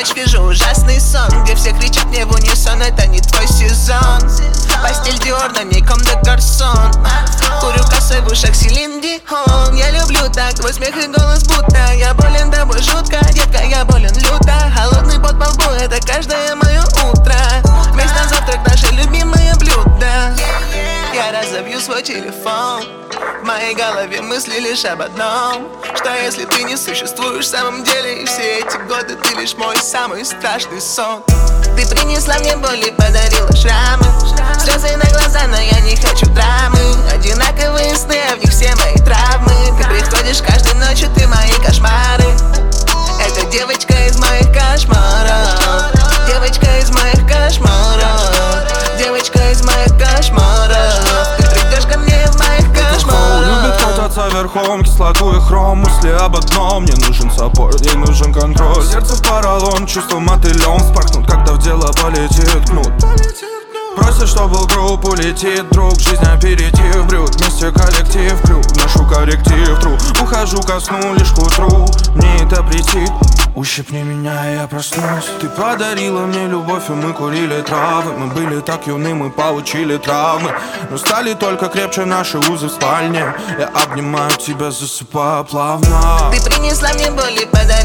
ночь вижу ужасный сон, где все кричат мне в унисон: это не твой сезон. Постель Диор, на ней Comme des Garçons. Курю косой, в ушах Селин Дион. Я люблю так, твой смех и голос будто я болен тобой жутко, детка, я болен люто. Холодный пот по лбу, это каждое мое утро. Весь на завтрак наше любимое блюдо. Я разобью свой телефон. В моей голове мысли лишь об одном: что если ты не существуешь в самом деле, и все эти годы ты лишь мой самый страшный сон. Ты принесла мне боль и подарила шрамы, слезы на глаза, но я не хочу драмы. Одинаковые сны, а в них все мои травмы. Ты приходишь каждой ночью, ты мои кошмары. Это девочка из моих кошмаров. Девочка из моих кошмаров. Девочка из моих кошмаров. Ты придешь ко мне в моих кошмарах. Любит кататься верхом, кислоту и хром. Мысли об одном: мне нужен саппорт, ей нужен контроль. Сердце в поролон, чувства мотылем вспорхнут, когда в дело полетит кнут. Просят, чтобы групп улетит друг, жизнь аперитив, брют, вместе коллектив, крюк, ношу корректив, тру. Ухожу ко сну лишь к утру, мне это претит. Ущипни меня, и я проснусь. Ты подарила мне любовь, и мы курили травы. Мы были так юны, мы получили травмы, но стали только крепче наши узы в спальне. Я обнимаю тебя, засыпаю плавно. Ты принесла мне боль и подарила